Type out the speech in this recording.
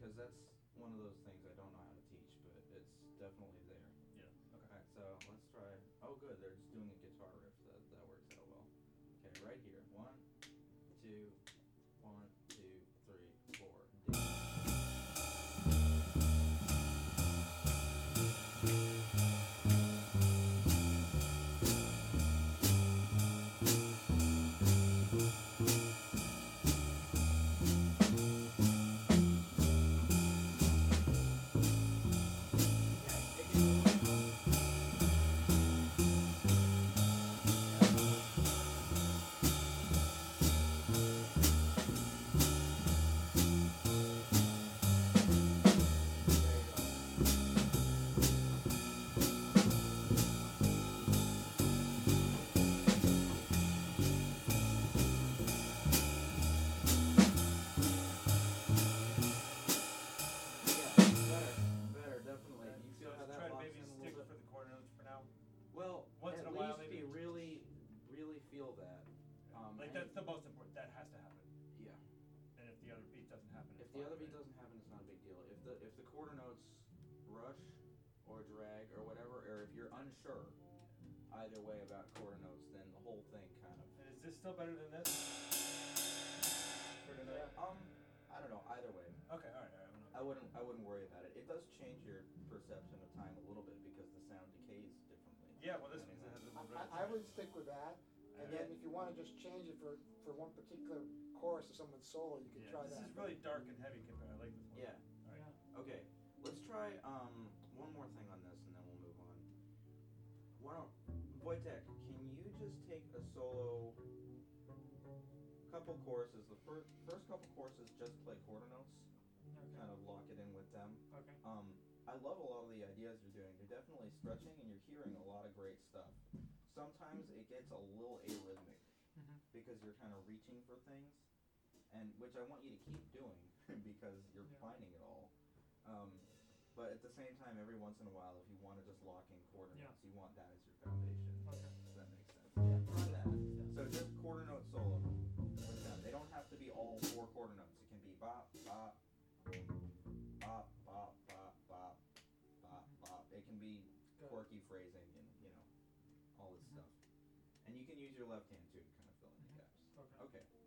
because that's one of those things I don't know how to teach, but it's definitely there. Yeah. Okay. Alright, so let's try. Oh, good. They're just doing a guitar riff. That works out well. Okay, right here. 1, 2, 1, 2, 3, 4. D. Well, once in at a while, least maybe you really feel that. Like that's the most important. That has to happen. Yeah. And if the other beat doesn't happen, if the other beat doesn't happen, it's not a big deal. If the quarter notes rush or drag or whatever, or if you're unsure either way about quarter notes, then the whole thing kind of. And is this still better than this? For tonight? I don't know. Either way. Okay. All right. I wouldn't worry about it. It does change your perception of time a little bit because the sound decays differently. Yeah. Well, this means it has a little bit. I would stick with that. And then if you want to just change it for one particular chorus or someone's solo, you can try that. This is really dark and heavy compared. I like this one. Yeah. All right. Okay. Let's try one more thing on this, and then we'll move on. Why don't Wojtek, can you just take a solo? Couple choruses. The first couple choruses just play quarter notes. Okay. Kind of lock it in with them. Okay. I love a lot of the ideas you're doing. You're definitely stretching, and you're hearing a lot of great stuff. Sometimes it gets a little arrhythmic because you're kind of reaching for things, and which I want you to keep doing because you're finding it all. But at the same time, every once in a while, if you want to just lock in quarter notes, you want that as your foundation. Okay. Does that make sense? Yeah. Try that. So just quarter note solo with them. They don't have to be all 4 quarter notes. It can be bop, bop, bop, bop, bop, bop, bop, bop. It can be quirky phrasing and, all this stuff. And you can use your left hand too to kind of fill in the gaps. Okay. Okay.